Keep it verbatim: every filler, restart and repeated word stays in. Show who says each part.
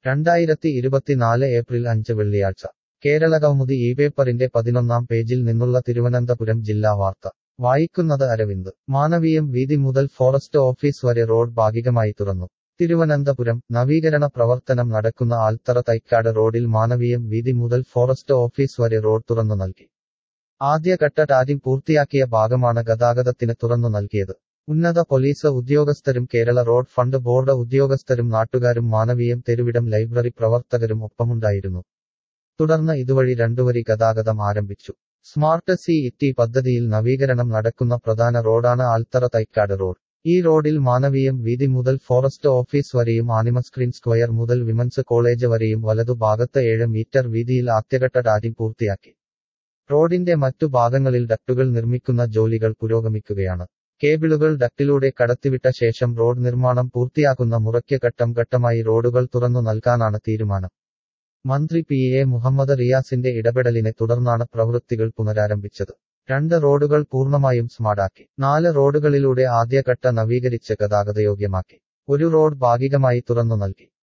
Speaker 1: രണ്ടായിരത്തി ഇരുപത്തിനാല് ഏപ്രിൽ അഞ്ച് വെള്ളിയാഴ്ച കേരളകൗമുദി ഈ പേപ്പറിന്റെ പതിനൊന്നാം പേജിൽ നിന്നുള്ള തിരുവനന്തപുരം ജില്ലാ വാർത്ത വായിക്കുന്നത് അരവിന്ദ്. മാനവീയം വീഥി മുതൽ ഫോറസ്റ്റ് ഓഫീസ് വരെ റോഡ് ഭാഗികമായി തുറന്നു. തിരുവനന്തപുരം നവീകരണ പ്രവർത്തനം നടക്കുന്ന ആൽത്തറ തൈക്കാട് റോഡിൽ മാനവീയം വീഥി മുതൽ ഫോറസ്റ്റ് ഓഫീസ് വരെ റോഡ് തുറന്നു നൽകി. ആദ്യഘട്ട ടാറിംഗ് പൂർത്തിയാക്കിയ ഭാഗമാണ് ഗതാഗതത്തിന് തുറന്നു നൽകിയത്. ഉന്നത പോലീസ് ഉദ്യോഗസ്ഥരും കേരള റോഡ് ഫണ്ട് ബോർഡ് ഉദ്യോഗസ്ഥരും നാട്ടുകാരും മാനവീയം തെരുവിടം ലൈബ്രറി പ്രവർത്തകരും ഒപ്പമുണ്ടായിരുന്നു. തുടർന്ന് ഇതുവഴി രണ്ടുവരി ഗതാഗതം ആരംഭിച്ചു. സ്മാർട്ട് സി ഇറ്റി പദ്ധതിയിൽ നവീകരണം നടക്കുന്ന പ്രധാന റോഡാണ് ആൽത്തറ തൈക്കാട് റോഡ്. ഈ റോഡിൽ മാനവീയം വീഥി മുതൽ ഫോറസ്റ്റ് ഓഫീസ് വരെയും ആനിമസ്ക്രീൻ സ്ക്വയർ മുതൽ വിമൻസ് കോളേജ് വരെയും വലതു ഭാഗത്ത് ഏഴ് മീറ്റർ വീതിയിൽ ആദ്യഘട്ട ടാറിംഗ് പൂർത്തിയാക്കി. റോഡിന്റെ മറ്റു ഭാഗങ്ങളിൽ ഡക്റ്റുകൾ നിർമ്മിക്കുന്ന ജോലികൾ പുരോഗമിക്കുകയാണ്. കേബിളുകൾ ഡക്റ്റിലൂടെ കടത്തിവിട്ട ശേഷം റോഡ് നിർമ്മാണം പൂർത്തിയാക്കുന്ന മുറയ്ക്ക് ഘട്ടം ഘട്ടമായി റോഡുകൾ തുറന്നു നൽകാനാണ് തീരുമാനം. മന്ത്രി പി എ മുഹമ്മദ് റിയാസിന്റെ ഇടപെടലിനെ തുടർന്നാണ് പ്രവൃത്തികൾ പുനരാരംഭിച്ചത്. രണ്ട് റോഡുകൾ പൂർണ്ണമായും സ്മാർട്ടാക്കി. നാല് റോഡുകളിലൂടെ ആദ്യഘട്ട നവീകരിച്ച് ഗതാഗതയോഗ്യമാക്കി. ഒരു റോഡ് ഭാഗികമായി തുറന്നു നൽകി.